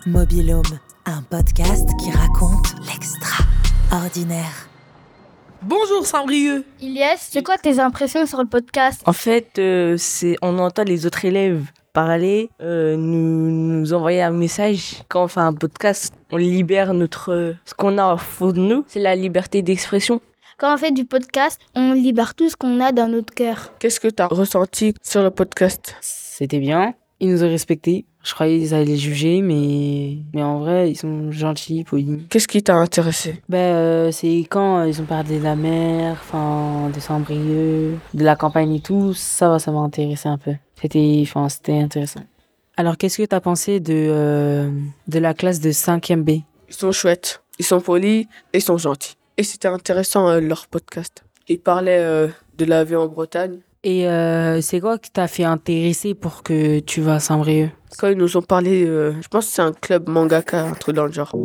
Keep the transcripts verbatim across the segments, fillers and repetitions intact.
Mobilhome, un podcast qui raconte l'extraordinaire. Bonjour Saint-Brieuc. Ilyes, c'est quoi tes impressions sur le podcast? En fait, euh, c'est, on entend les autres élèves parler, euh, nous, nous envoyer un message. Quand on fait un podcast, on libère notre, ce qu'on a au fond de nous, c'est la liberté d'expression. Quand on fait du podcast, on libère tout ce qu'on a dans notre cœur. Qu'est-ce que tu as ressenti sur le podcast? C'était bien, ils nous ont respectés. Je croyais qu'ils allaient les juger, mais... mais en vrai, ils sont gentils, polis. Qu'est-ce qui t'a intéressé? Ben, euh, c'est quand euh, ils ont parlé de la mer, enfin, de Saint-Brieuc, de la campagne et tout, ça, ça m'a intéressé un peu. C'était, enfin, c'était intéressant. Alors, qu'est-ce que t'as pensé de, euh, de la classe de cinquième B? Ils sont chouettes, ils sont polis et ils sont gentils. Et c'était intéressant, euh, leur podcast. Ils parlaient euh, de la vie en Bretagne. Et euh, c'est quoi qui t'a fait intéresser pour que tu vas à Saint-Brieuc? Quand ils nous ont parlé, euh, je pense que c'est un club mangaka, un truc dans le genre.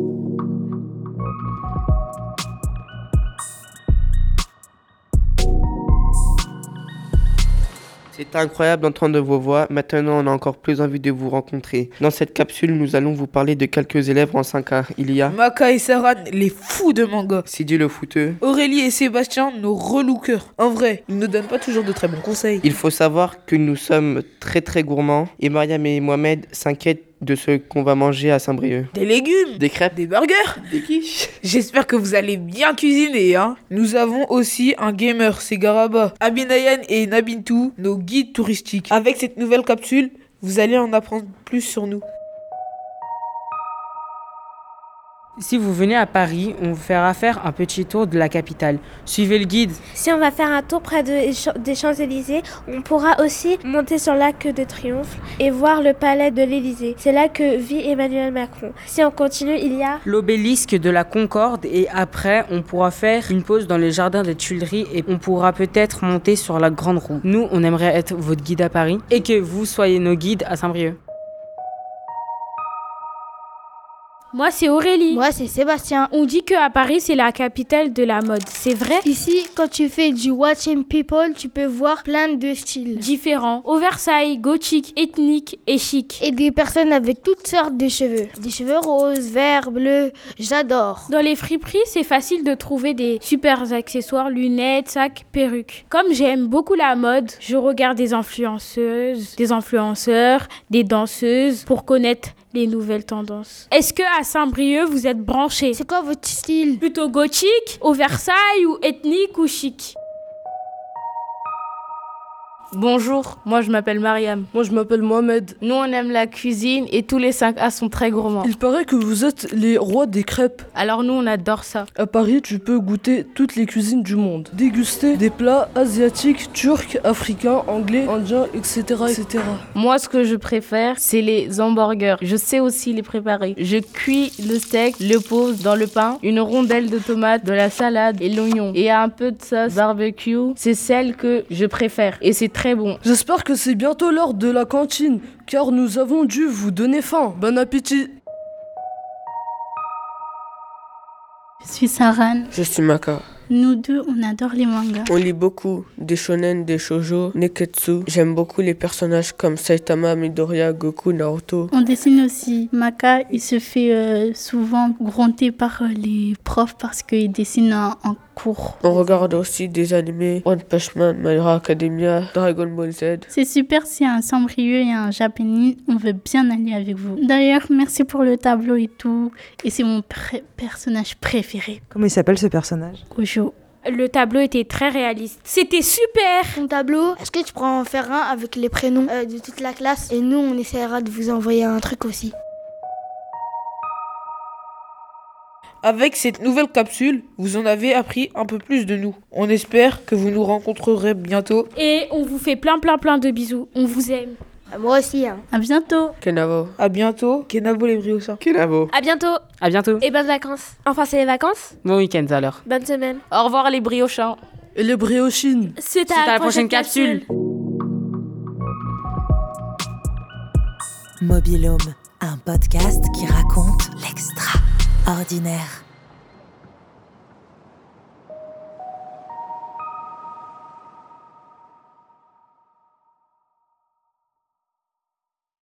C'est incroyable d'entendre vos voix. Maintenant, on a encore plus envie de vous rencontrer. Dans cette capsule, nous allons vous parler de quelques élèves en cinq A. Il y a Maka et Saran, les fous de manga. Sidi le footeux. Aurélie et Sébastien, nos relookers. En vrai, ils ne donnent pas toujours de très bons conseils. Il faut savoir que nous sommes très très gourmands. Et Mariam et Mohamed s'inquiètent de ce qu'on va manger à Saint-Brieuc. Des légumes, Des crêpes, des burgers. des quiches. J'espère que vous allez bien cuisiner, hein. Nous avons aussi un gamer, c'est Garaba. Abinayan et Nabintou, nos guides touristiques. Avec cette nouvelle capsule, vous allez en apprendre plus sur nous. Si vous venez à Paris, on vous fera faire un petit tour de la capitale. Suivez le guide. Si on va faire un tour près de, des Champs-Élysées, on pourra aussi monter sur l'Arc de Triomphe et voir le palais de l'Élysée. C'est là que vit Emmanuel Macron. Si on continue, il y a L'obélisque de la Concorde et après, on pourra faire une pause dans les jardins des Tuileries et on pourra peut-être monter sur la Grande Roue. Nous, on aimerait être votre guide à Paris et que vous soyez nos guides à Saint-Brieuc. Moi, c'est Aurélie. Moi, c'est Sébastien. On dit qu'à Paris, c'est la capitale de la mode. C'est vrai? Ici, quand tu fais du Watching People, tu peux voir plein de styles. Différents. Oversize, gothique, ethnique et chic. Et des personnes avec toutes sortes de cheveux. Des cheveux roses, verts, bleus. J'adore. Dans les friperies, c'est facile de trouver des super accessoires, lunettes, sacs, perruques. Comme j'aime beaucoup la mode, je regarde des influenceuses, des influenceurs, des danseuses pour connaître les nouvelles tendances. Est-ce que à Saint-Brieuc, vous êtes branchés? C'est quoi votre style? Plutôt gothique, oversize ou ethnique ou chic? Bonjour, moi je m'appelle Mariam. Moi je m'appelle Mohamed. Nous on aime la cuisine et tous les cinq A sont très gourmands. Il paraît que vous êtes les rois des crêpes. Alors nous on adore ça. À Paris, tu peux goûter toutes les cuisines du monde. Déguster des plats asiatiques, turcs, africains, anglais, indiens, et cetera et cetera. Moi ce que je préfère, c'est les hamburgers. Je sais aussi les préparer. Je cuis le steak, le pose dans le pain, une rondelle de tomate, de la salade et l'oignon. Et un peu de sauce barbecue. C'est celle que je préfère. Et c'est très bon. J'espère que c'est bientôt l'heure de la cantine, car nous avons dû vous donner faim. Bon appétit. Je suis Saran. Je suis Maka. Nous deux, on adore les mangas. On lit beaucoup des shonen, des shoujo, neketsu. J'aime beaucoup les personnages comme Saitama, Midoriya, Goku, Naruto. On dessine aussi. Maka, il se fait euh, souvent gronder par euh, les profs parce qu'il dessine en, en cours. On regarde aussi des animés, One Punch Man, My Hero Academia, Dragon Ball Z. C'est super, si un Saint-Brieuc et un Japonais, on veut bien aller avec vous. D'ailleurs, merci pour le tableau et tout. Et c'est mon pré- personnage préféré. Comment il s'appelle ce personnage? Gojo. Le tableau était très réaliste. C'était super! Ton tableau, est-ce que tu pourras en faire un avec les prénoms euh, de toute la classe? Et nous, on essaiera de vous envoyer un truc aussi. Avec cette nouvelle capsule, vous en avez appris un peu plus de nous. On espère que vous nous rencontrerez bientôt. Et on vous fait plein plein plein de bisous. On vous aime. Moi aussi, hein. À bientôt. Kenavo. À bientôt. Kenavo les briochins. Kenavo. à bientôt À bientôt. et bonnes vacances. Enfin, c'est les vacances. Bon week-end alors. Bonne semaine. Au revoir les briochins. Et les briochines. C'est à la prochaine capsule. Mobilhome, un podcast qui raconte l'extraordinaire.